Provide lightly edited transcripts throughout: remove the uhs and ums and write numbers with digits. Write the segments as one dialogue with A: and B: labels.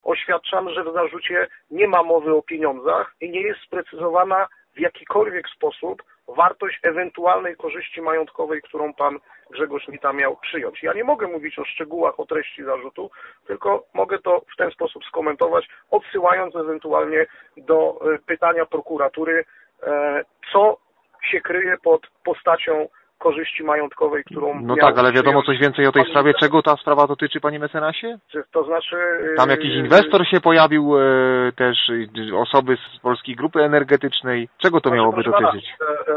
A: oświadczam, że w zarzucie nie ma mowy o pieniądzach i nie jest sprecyzowana w jakikolwiek sposób wartość ewentualnej korzyści majątkowej, którą pan Grzegorz Nita miał przyjąć. Ja nie mogę mówić o szczegółach, o treści zarzutu, tylko mogę to w ten sposób skomentować, odsyłając ewentualnie do pytania prokuratury, co się kryje pod postacią korzyści majątkowej, którą
B: No tak, ale wiadomo coś więcej o tej sprawie. Czego ta sprawa dotyczy, panie mecenasie?
A: To znaczy...
B: Tam jakiś inwestor się pojawił, też osoby z Polskiej Grupy Energetycznej. Czego to miałoby dotyczyć?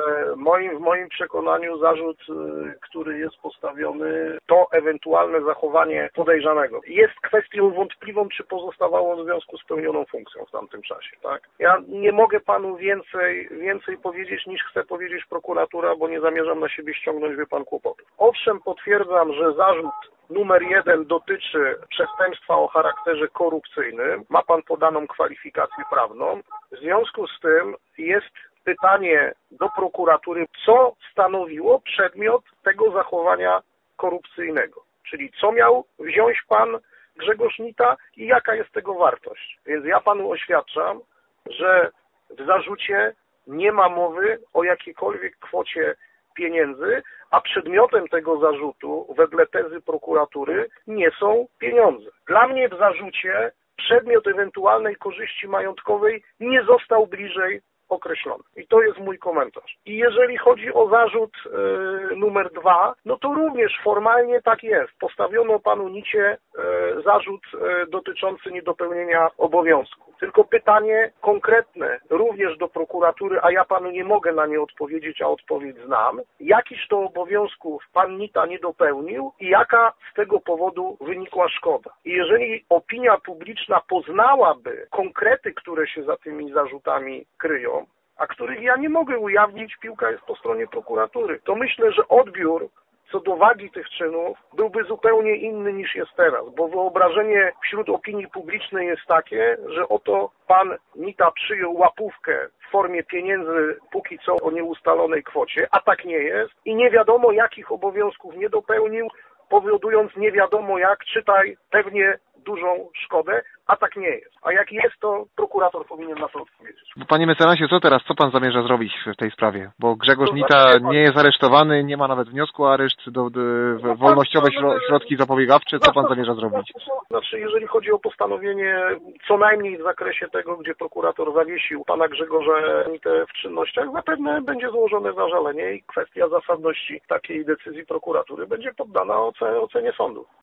A: W moim przekonaniu zarzut, który jest postawiony, to ewentualne zachowanie podejrzanego jest kwestią wątpliwą, czy pozostawało w związku z pełnioną funkcją w tamtym czasie. Tak? Ja nie mogę panu więcej powiedzieć, niż chce powiedzieć prokuratura, bo nie zamierzam na siebie ściągnąć, wie pan, kłopotów. Owszem, potwierdzam, że zarzut numer 1 dotyczy przestępstwa o charakterze korupcyjnym. Ma pan podaną kwalifikację prawną. W związku z tym jest pytanie do prokuratury, co stanowiło przedmiot tego zachowania korupcyjnego. Czyli co miał wziąć pan Grzegorz Nita i jaka jest tego wartość. Więc ja panu oświadczam, że w zarzucie nie ma mowy o jakiejkolwiek kwocie pieniędzy, a przedmiotem tego zarzutu, wedle tezy prokuratury, nie są pieniądze. Dla mnie w zarzucie przedmiot ewentualnej korzyści majątkowej nie został bliżej określony. I to jest mój komentarz. I jeżeli chodzi o zarzut numer 2, no to również formalnie tak jest. Postawiono panu Nicie zarzut dotyczący niedopełnienia obowiązku. Tylko pytanie konkretne również do prokuratury, a ja panu nie mogę na nie odpowiedzieć, a odpowiedź znam. Jakiż to obowiązków pan Nita nie dopełnił i jaka z tego powodu wynikła szkoda. I jeżeli opinia publiczna poznałaby konkrety, które się za tymi zarzutami kryją, a których ja nie mogę ujawnić, piłka jest po stronie prokuratury, to myślę, że odbiór co do wagi tych czynów byłby zupełnie inny niż jest teraz, bo wyobrażenie wśród opinii publicznej jest takie, że oto pan Nita przyjął łapówkę w formie pieniędzy póki co o nieustalonej kwocie, a tak nie jest i nie wiadomo jakich obowiązków nie dopełnił, powodując nie wiadomo jak, czytaj pewnie dużą szkodę, a tak nie jest. A jak jest, to prokurator powinien na to odpowiedzieć.
B: Panie mecenasie, co teraz? Co pan zamierza zrobić w tej sprawie? Bo Grzegorz Nita nie jest aresztowany, nie ma nawet wniosku o areszt, wolnościowe środki zapobiegawcze. Co pan zamierza zrobić?
A: Znaczy, jeżeli chodzi o postanowienie, co najmniej w zakresie tego, gdzie prokurator zawiesił pana Grzegorza Nitę w czynnościach, zapewne będzie złożone zażalenie i kwestia zasadności takiej decyzji prokuratury będzie poddana ocenie sądu.